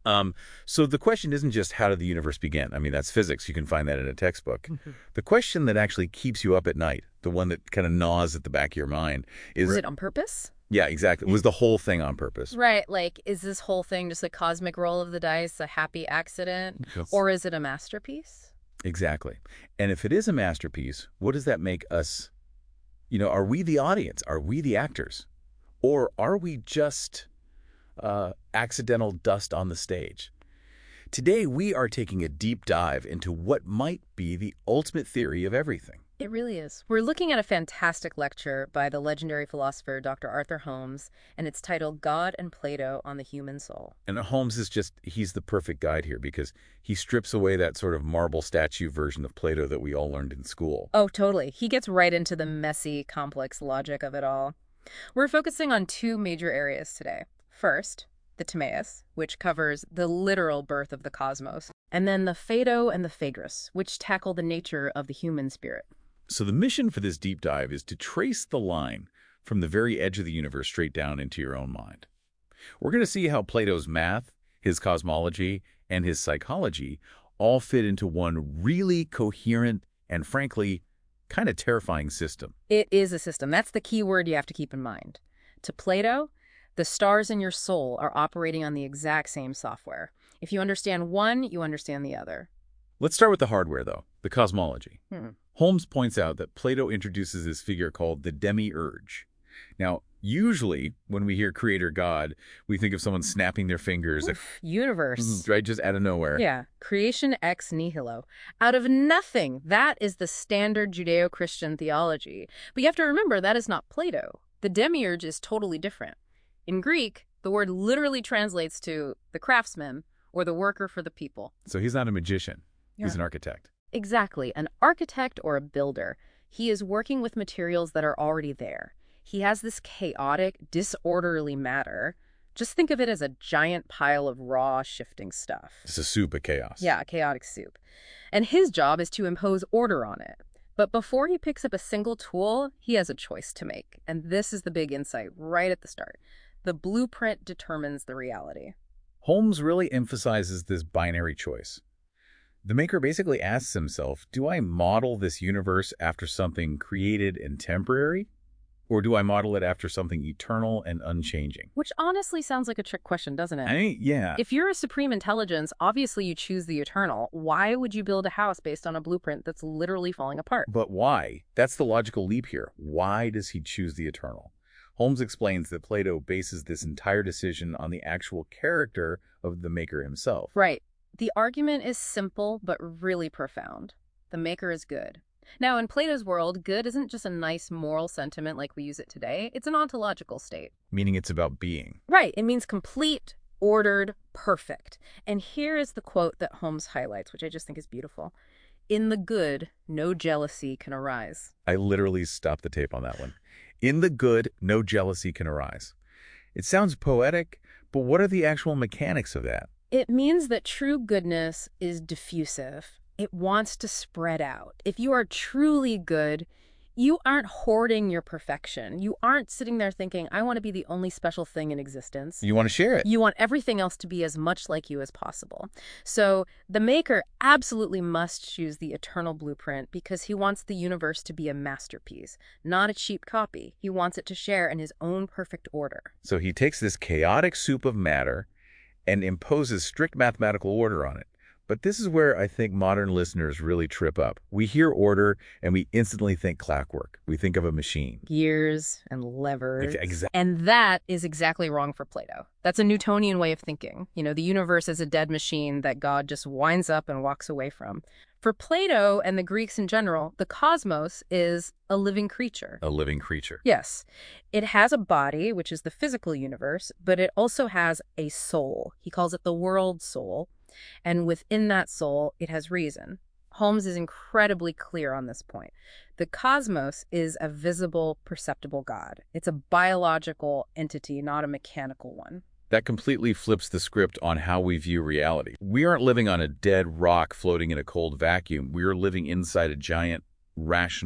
So the question isn't just how did the universe begin? I mean, that's physics. You can find that in a textbook. Mhm. The question that actually keeps you up at night, the one that kind of gnaws at the back of your mind, is... Was it on purpose? Yeah, exactly. Was the whole thing on purpose? Right, like, is this whole thing just a cosmic roll of the dice, a happy accident, Yes. or is it a masterpiece? Exactly. And if it is a masterpiece, what does that make us? Are we the audience? Are we the actors? Or are we just accidental dust on the stage? Today, we are taking a deep dive into what might be the ultimate theory of everything. It really is. We're looking at a fantastic lecture by the legendary philosopher Dr. Arthur Holmes, and it's titled God and Plato on the Human Soul. And Holmes is he's the perfect guide here because he strips away that sort of marble statue version of Plato that we all learned in school. Oh, totally. He gets right into the messy, complex logic of it all. We're focusing on two major areas today. First, the Timaeus, which covers the literal birth of the cosmos, and then the Phaedo and the Phaedrus, which tackle the nature of the human spirit. So the mission for this deep dive is to trace the line from the very edge of the universe straight down into your own mind. We're going to see how Plato's math, his cosmology, and his psychology all fit into one really coherent and, frankly, kind of terrifying system. It is a system. That's the key word you have to keep in mind. To Plato, the stars in your soul are operating on the exact same software. If you understand one, you understand the other. Let's start with the hardware, though, the cosmology. Hmm. Holmes points out that Plato introduces this figure called the demiurge. Now, usually, when we hear creator God, we think of someone snapping their fingers, Universe. right, just out of nowhere. Yeah, creation ex nihilo. Out of nothing. That is the standard Judeo-Christian theology. But you have to remember, that is not Plato. The demiurge is totally different. In Greek, the word literally translates to the craftsman or the worker for the people. So he's not a magician. He's Yeah. an architect. Exactly, an architect or a builder. He is working with materials that are already there. He has this chaotic, disorderly matter. Just think of it as a giant pile of raw, shifting stuff. It's a soup of chaos. Yeah, chaotic soup. And his job is to impose order on it. But before he picks up a single tool, he has a choice to make. And this is the big insight right at the start. The blueprint determines the reality. Holmes really emphasizes this binary choice. The maker basically asks himself, do I model this universe after something created and temporary? Or do I model it after something eternal and unchanging? Which honestly sounds like a trick question, doesn't it? Yeah. If you're a supreme intelligence, obviously you choose the eternal. Why would you build a house based on a blueprint that's literally falling apart? But why? That's the logical leap here. Why does he choose the eternal? Holmes explains that Plato bases this entire decision on the actual character of the maker himself. Right. The argument is simple, but really profound. The maker is good. Now, in Plato's world, good isn't just a nice moral sentiment like we use it today. It's an ontological state. Meaning it's about being. Right. It means complete, ordered, perfect. And here is the quote that Holmes highlights, which I just think is beautiful. In the good, no jealousy can arise. I literally stopped the tape on that one. In the good, no jealousy can arise. It sounds poetic, but what are the actual mechanics of that? It means that true goodness is diffusive. It wants to spread out. If you are truly good, you aren't hoarding your perfection. You aren't sitting there thinking, I want to be the only special thing in existence. You want to share it. You want everything else to be as much like you as possible. So the maker absolutely must choose the eternal blueprint because he wants the universe to be a masterpiece, not a cheap copy. He wants it to share in his own perfect order. So he takes this chaotic soup of matter and imposes strict mathematical order on it. But this is where I think modern listeners really trip up. We hear order and we instantly think clockwork. We think of a machine. Gears and levers. Exactly. And that is exactly wrong for Plato. That's a Newtonian way of thinking. You know, the universe is a dead machine that God just winds up and walks away from. For Plato and the Greeks in general, the cosmos is a living creature. A living creature. Yes. It has a body, which is the physical universe, but it also has a soul. He calls it the world soul. And within that soul, it has reason. Holmes is incredibly clear on this point. The cosmos is a visible, perceptible God. It's a biological entity, not a mechanical one. That completely flips the script on how we view reality. We aren't living on a dead rock floating in a cold vacuum. We are living inside a giant, rational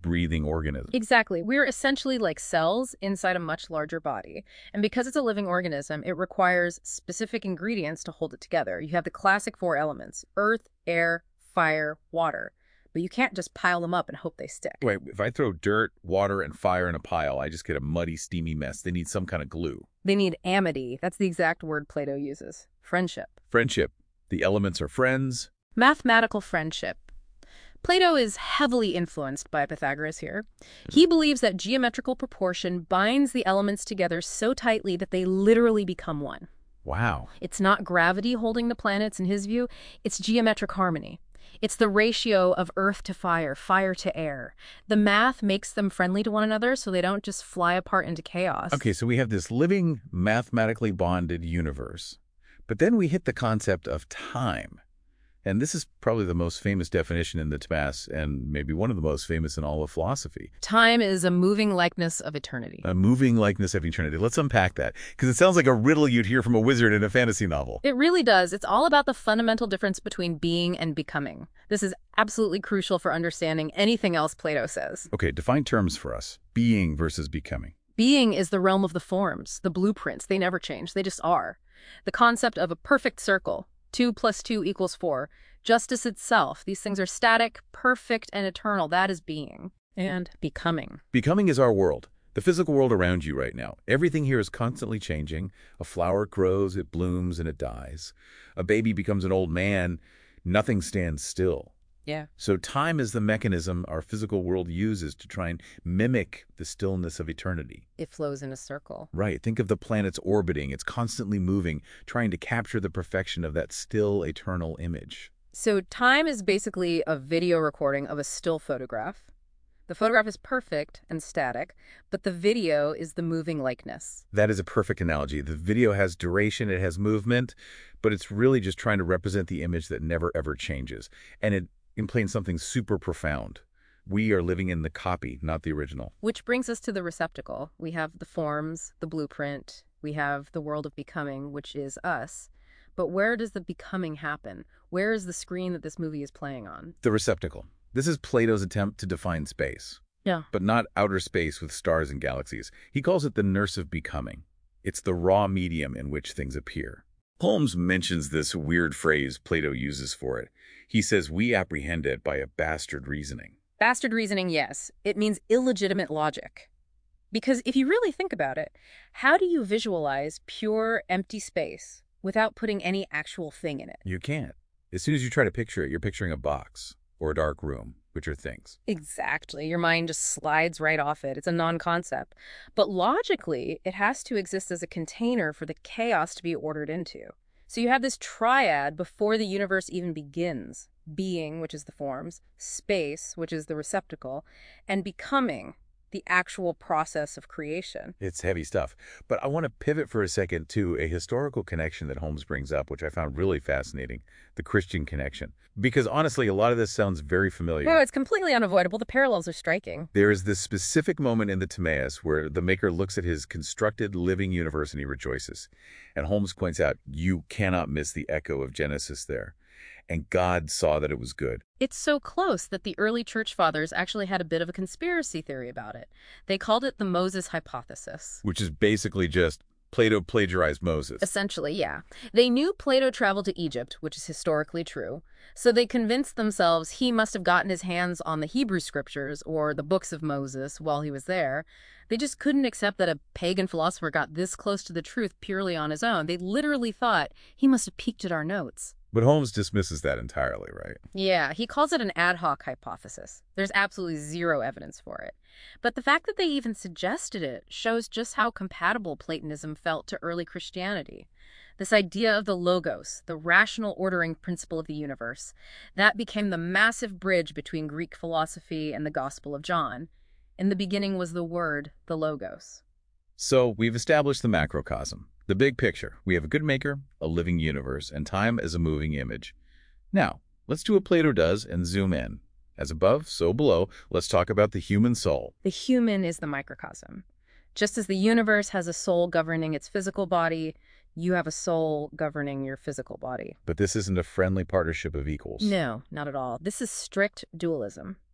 breathing organism. Exactly. We're essentially like cells inside a much larger body. And because it's a living organism, it requires specific ingredients to hold it together. You have the classic four elements: earth, air, fire, water. But you can't just pile them up and hope they stick. Wait, if I throw dirt, water, and fire in a pile, I just get a muddy, steamy mess. They need some kind of glue. They need amity. That's the exact word Plato uses. Friendship. Friendship. The elements are friends. Mathematical friendship. Plato is heavily influenced by Pythagoras here. He believes that geometrical proportion binds the elements together so tightly that they literally become one. Wow. It's not gravity holding the planets in his view, it's geometric harmony. It's the ratio of earth to fire, fire to air. The math makes them friendly to one another so they don't just fly apart into chaos. Okay, so we have this living, mathematically bonded universe. But then we hit the concept of time. And this is probably the most famous definition in the Timaeus, and maybe one of the most famous in all of philosophy. Time is a moving likeness of eternity. A moving likeness of eternity. Let's unpack that, because it sounds like a riddle you'd hear from a wizard in a fantasy novel. It really does. It's all about the fundamental difference between being and becoming. This is absolutely crucial for understanding anything else Plato says. Okay, define terms for us. Being versus becoming. Being is the realm of the forms, the blueprints. They never change. They just are. The concept of a perfect circle. 2 + 2 = 4. Justice itself. These things are static, perfect, and eternal. That is being. And becoming. Becoming is our world, the physical world around you right now. Everything here is constantly changing. A flower grows, it blooms, and it dies. A baby becomes an old man. Nothing stands still. Yeah. So time is the mechanism our physical world uses to try and mimic the stillness of eternity. It flows in a circle. Right. Think of the planets orbiting. It's constantly moving, trying to capture the perfection of that still, eternal image. So time is basically a video recording of a still photograph. The photograph is perfect and static, but the video is the moving likeness. That is a perfect analogy. The video has duration, it has movement, but it's really just trying to represent the image that never, ever changes. And it implies something super profound. We are living in the copy, not the original. Which brings us to the receptacle. We have the forms, the blueprint. We have the world of becoming, which is us. But where does the becoming happen? Where is the screen that this movie is playing on? The receptacle. This is Plato's attempt to define space. Yeah. But not outer space with stars and galaxies. He calls it the nurse of becoming. It's the raw medium in which things appear. Holmes mentions this weird phrase Plato uses for it. He says we apprehend it by a bastard reasoning. Bastard reasoning, yes. It means illegitimate logic. Because if you really think about it, how do you visualize pure, empty space without putting any actual thing in it? You can't. As soon as you try to picture it, you're picturing a box or a dark room, which are things. Exactly. Your mind just slides right off it. It's a non-concept. But logically, it has to exist as a container for the chaos to be ordered into. So you have this triad before the universe even begins. Being, which is the forms, space, which is the receptacle, and becoming, the actual process of creation. It's heavy stuff. But I want to pivot for a second to a historical connection that Holmes brings up, which I found really fascinating, the Christian connection. Because honestly, a lot of this sounds very familiar. No, it's completely unavoidable. The parallels are striking. There is this specific moment in the Timaeus where the maker looks at his constructed living universe and he rejoices. And Holmes points out, you cannot miss the echo of Genesis there. And God saw that it was good. It's so close that the early church fathers actually had a bit of a conspiracy theory about it. They called it the Moses hypothesis. Which is basically just Plato plagiarized Moses. Essentially, yeah. They knew Plato traveled to Egypt, which is historically true, so they convinced themselves he must have gotten his hands on the Hebrew scriptures or the books of Moses while he was there. They just couldn't accept that a pagan philosopher got this close to the truth purely on his own. They literally thought he must have peeked at our notes. But Holmes dismisses that entirely, right? Yeah, he calls it an ad hoc hypothesis. There's absolutely zero evidence for it. But the fact that they even suggested it shows just how compatible Platonism felt to early Christianity. This idea of the logos, the rational ordering principle of the universe, that became the massive bridge between Greek philosophy and the Gospel of John. In the beginning was the Word, the logos. So we've established the macrocosm. The big picture. We have a good maker, a living universe, and time as a moving image. Now, let's do what Plato does and zoom in. As above, so below, let's talk about the human soul. The human is the microcosm. Just as the universe has a soul governing its physical body, you have a soul governing your physical body. But this isn't a friendly partnership of equals. No, not at all. This is strict dualism.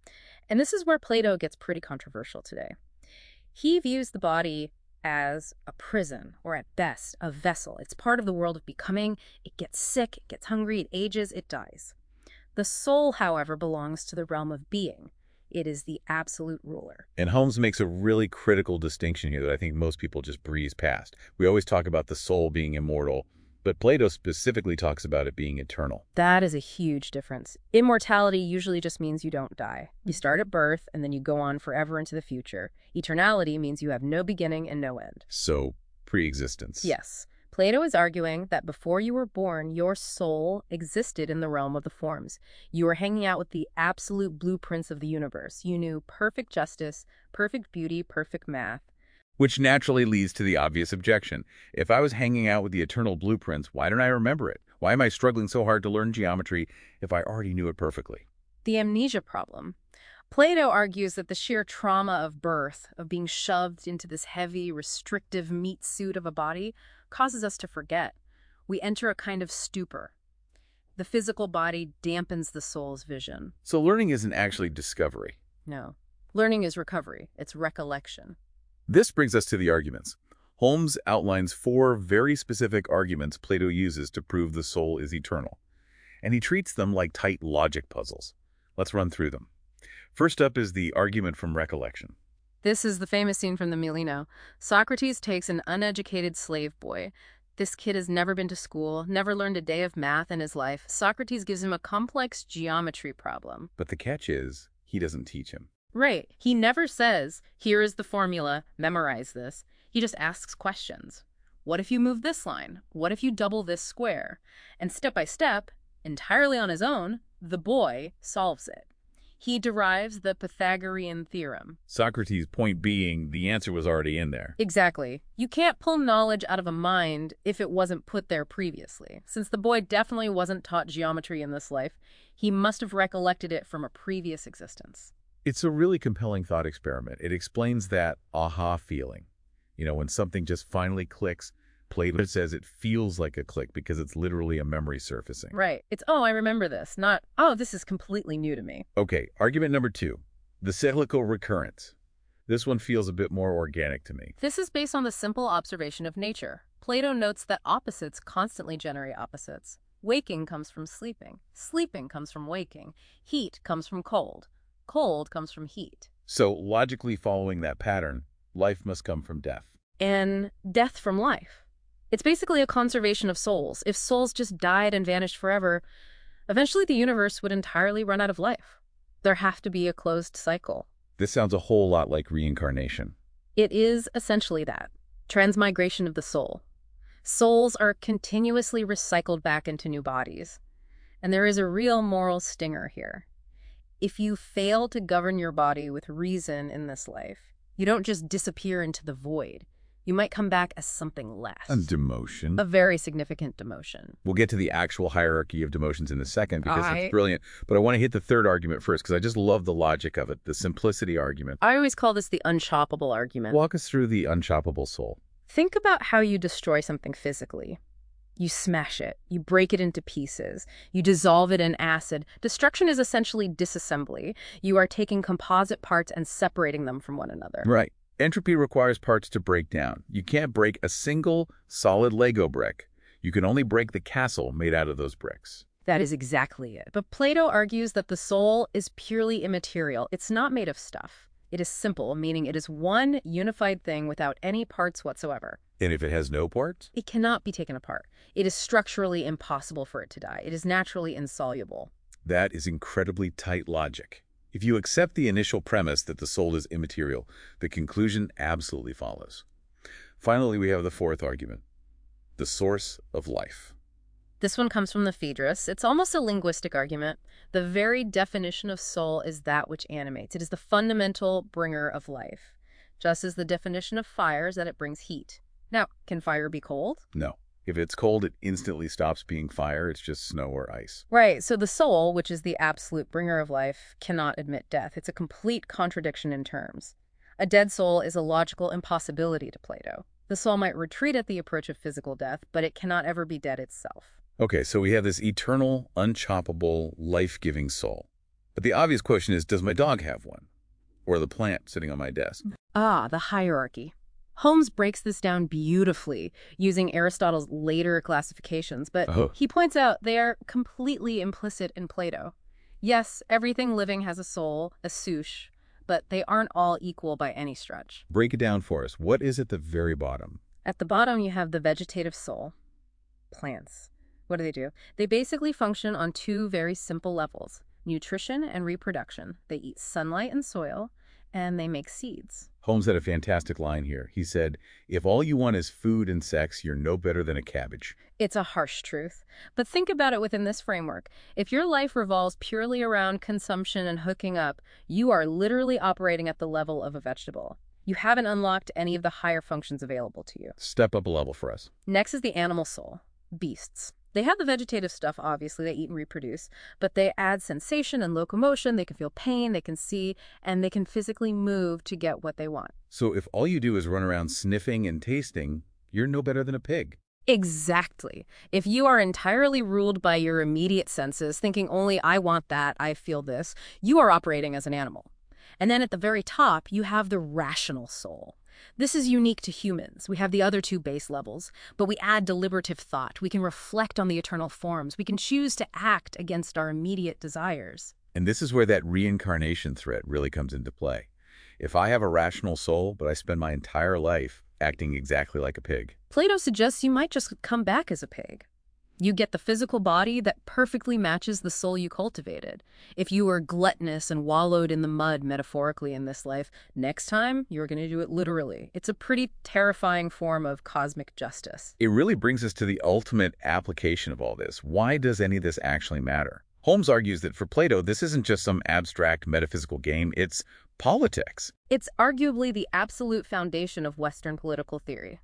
And this is where Plato gets pretty controversial today. He views the body as a prison, or at best, a vessel. It's part of the world of becoming. It gets sick, it gets hungry, it ages, it dies. The soul, however, belongs to the realm of being. It is the absolute ruler. And Holmes makes a really critical distinction here that I think most people just breeze past. We always talk about the soul being immortal, but Plato specifically talks about it being eternal. That is a huge difference. Immortality usually just means you don't die. You start at birth, and then you go on forever into the future. Eternality means you have no beginning and no end. So, pre-existence. Yes. Plato is arguing that before you were born, your soul existed in the realm of the forms. You were hanging out with the absolute blueprints of the universe. You knew perfect justice, perfect beauty, perfect math. Which naturally leads to the obvious objection. If I was hanging out with the eternal blueprints, why don't I remember it? Why am I struggling so hard to learn geometry if I already knew it perfectly? The amnesia problem. Plato argues that the sheer trauma of birth, of being shoved into this heavy, restrictive meat suit of a body, causes us to forget. We enter a kind of stupor. The physical body dampens the soul's vision. So learning isn't actually discovery. No. Learning is recovery. It's recollection. This brings us to the arguments. Holmes outlines 4 very specific arguments Plato uses to prove the soul is eternal, and he treats them like tight logic puzzles. Let's run through them. First up is the argument from recollection. This is the famous scene from the Mileno. Socrates takes an uneducated slave boy. This kid has never been to school, never learned a day of math in his life. Socrates gives him a complex geometry problem. But the catch is, he doesn't teach him. Right. He never says, here is the formula, memorize this. He just asks questions. What if you move this line? What if you double this square? And step by step, entirely on his own, the boy solves it. He derives the Pythagorean theorem. Socrates' point being, the answer was already in there. Exactly. You can't pull knowledge out of a mind if it wasn't put there previously. Since the boy definitely wasn't taught geometry in this life, he must have recollected it from a previous existence. It's a really compelling thought experiment. It explains that aha feeling. When something just finally clicks, Plato says it feels like a click because it's literally a memory surfacing. Right. It's, oh, I remember this, not, oh, this is completely new to me. Okay, argument number 2, the cyclical recurrence. This one feels a bit more organic to me. This is based on the simple observation of nature. Plato notes that opposites constantly generate opposites. Waking comes from sleeping. Sleeping comes from waking. Heat comes from cold. Cold comes from heat. So, logically following that pattern, life must come from death. And death from life. It's basically a conservation of souls. If souls just died and vanished forever, eventually the universe would entirely run out of life. There have to be a closed cycle. This sounds a whole lot like reincarnation. It is essentially that. Transmigration of the soul. Souls are continuously recycled back into new bodies. And there is a real moral stinger here. If you fail to govern your body with reason in this life, you don't just disappear into the void. You might come back as something less. A demotion. A very significant demotion. We'll get to the actual hierarchy of demotions in a second because it's brilliant. But I want to hit the third argument first because I just love the logic of it, the simplicity argument. I always call this the unchoppable argument. Walk us through the unchoppable soul. Think about how you destroy something physically. You smash it. You break it into pieces. You dissolve it in acid. Destruction is essentially disassembly. You are taking composite parts and separating them from one another. Right. Entropy requires parts to break down. You can't break a single solid Lego brick. You can only break the castle made out of those bricks. That is exactly it. But Plato argues that the soul is purely immaterial. It's not made of stuff. It is simple, meaning it is one unified thing without any parts whatsoever. And if it has no parts? It cannot be taken apart. It is structurally impossible for it to die. It is naturally insoluble. That is incredibly tight logic. If you accept the initial premise that the soul is immaterial, the conclusion absolutely follows. Finally, we have the fourth argument, the source of life. This one comes from the Phaedrus. It's almost a linguistic argument. The very definition of soul is that which animates. It is the fundamental bringer of life, just as the definition of fire is that it brings heat. Now, can fire be cold? No. If it's cold, it instantly stops being fire. It's just snow or ice. Right. So the soul, which is the absolute bringer of life, cannot admit death. It's a complete contradiction in terms. A dead soul is a logical impossibility to Plato. The soul might retreat at the approach of physical death, but it cannot ever be dead itself. Okay, so we have this eternal, unchoppable, life-giving soul. But the obvious question is, does my dog have one? Or the plant sitting on my desk? Ah, the hierarchy. Holmes breaks this down beautifully using Aristotle's later classifications, but Oh. he points out they are completely implicit in Plato. Yes, everything living has a soul, a souche, but they aren't all equal by any stretch. Break it down for us. What is at the very bottom? At the bottom, you have the vegetative soul. Plants. What do? They basically function on two very simple levels: nutrition and reproduction. They eat sunlight and soil, and they make seeds. Holmes had a fantastic line here. He said, if all you want is food and sex, you're no better than a cabbage. It's a harsh truth, but think about it within this framework. If your life revolves purely around consumption and hooking up, you are literally operating at the level of a vegetable. You haven't unlocked any of the higher functions available to you. Step up a level for us. Next is the animal soul, beasts. They have the vegetative stuff, obviously, they eat and reproduce, but they add sensation and locomotion, they can feel pain, they can see, and they can physically move to get what they want. So if all you do is run around sniffing and tasting, you're no better than a pig. Exactly. If you are entirely ruled by your immediate senses, thinking only I want that, I feel this, you are operating as an animal. And then at the very top, you have the rational soul. This is unique to humans. We have the other two base levels, but we add deliberative thought. We can reflect on the eternal forms. We can choose to act against our immediate desires. And this is where that reincarnation threat really comes into play. If I have a rational soul, but I spend my entire life acting exactly like a pig. Plato suggests you might just come back as a pig. You get the physical body that perfectly matches the soul you cultivated. If you were gluttonous and wallowed in the mud metaphorically in this life, next time you're going to do it literally. It's a pretty terrifying form of cosmic justice. It really brings us to the ultimate application of all this. Why does any of this actually matter? Holmes argues that for Plato, this isn't just some abstract metaphysical game, it's politics. It's arguably the absolute foundation of Western political theory.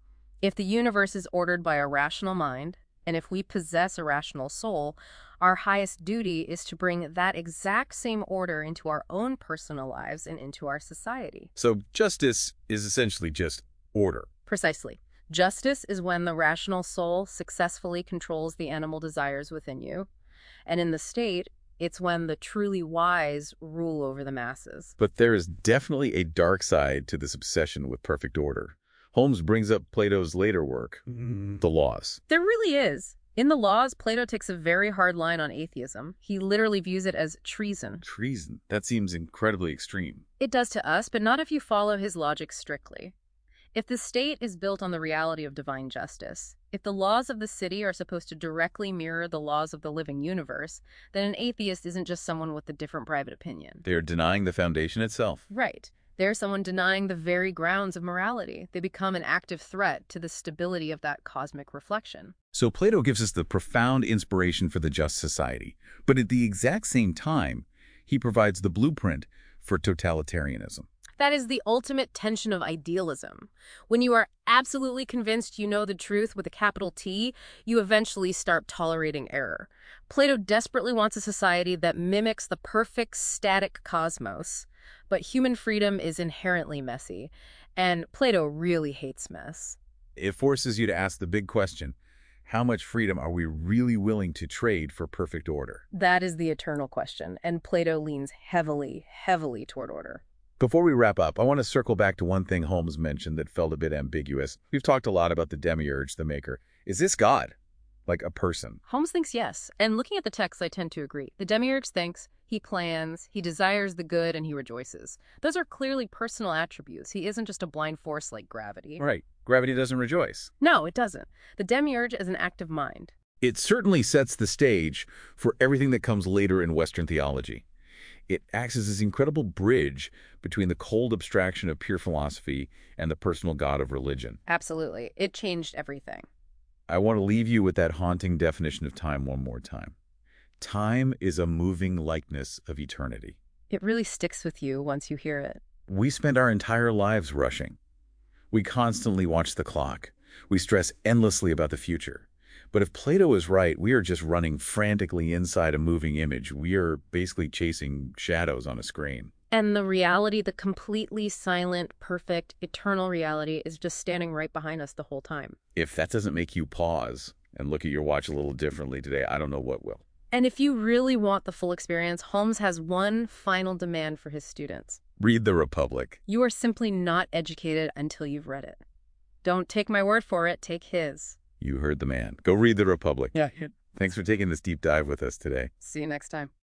If the universe is ordered by a rational mind, and if we possess a rational soul, our highest duty is to bring that exact same order into our own personal lives and into our society. So justice is essentially just order. Precisely. Justice is when the rational soul successfully controls the animal desires within you. And in the state, it's when the truly wise rule over the masses. But there is definitely a dark side to this obsession with perfect order. Holmes brings up Plato's later work, The Laws. There really is. In The Laws, Plato takes a very hard line on atheism. He literally views it as treason. Treason? That seems incredibly extreme. It does to us, but not if you follow his logic strictly. If the state is built on the reality of divine justice, if the laws of the city are supposed to directly mirror the laws of the living universe, then an atheist isn't just someone with a different private opinion. They are denying the foundation itself. Right. They're someone denying the very grounds of morality. They become an active threat to the stability of that cosmic reflection. So Plato gives us the profound inspiration for the just society, but at the exact same time, he provides the blueprint for totalitarianism. That is the ultimate tension of idealism. When you are absolutely convinced you know the truth with a capital T, you eventually start tolerating error. Plato desperately wants a society that mimics the perfect static cosmos, but human freedom is inherently messy, and Plato really hates mess. It forces you to ask the big question, how much freedom are we really willing to trade for perfect order? That is the eternal question, and Plato leans heavily, heavily toward order. Before we wrap up, I want to circle back to one thing Holmes mentioned that felt a bit ambiguous. We've talked a lot about the demiurge, the maker. Is this God? Like a person? Holmes thinks yes, and looking at the text, I tend to agree. The demiurge thinks, he plans, he desires the good, and he rejoices. Those are clearly personal attributes. He isn't just a blind force like gravity. Right. Gravity doesn't rejoice. No, it doesn't. The demiurge is an active mind. It certainly sets the stage for everything that comes later in Western theology. It acts as this incredible bridge between the cold abstraction of pure philosophy and the personal God of religion. Absolutely. It changed everything. I want to leave you with that haunting definition of time one more time. Time is a moving likeness of eternity. It really sticks with you once you hear it. We spend our entire lives rushing. We constantly watch the clock. We stress endlessly about the future. But if Plato is right, we are just running frantically inside a moving image. We are basically chasing shadows on a screen. And the reality, the completely silent, perfect, eternal reality is just standing right behind us the whole time. If that doesn't make you pause and look at your watch a little differently today, I don't know what will. And if you really want the full experience, Holmes has one final demand for his students. Read The Republic. You are simply not educated until you've read it. Don't take my word for it, take his. You heard the man. Go read The Republic. Yeah. Thanks for taking this deep dive with us today. See you next time.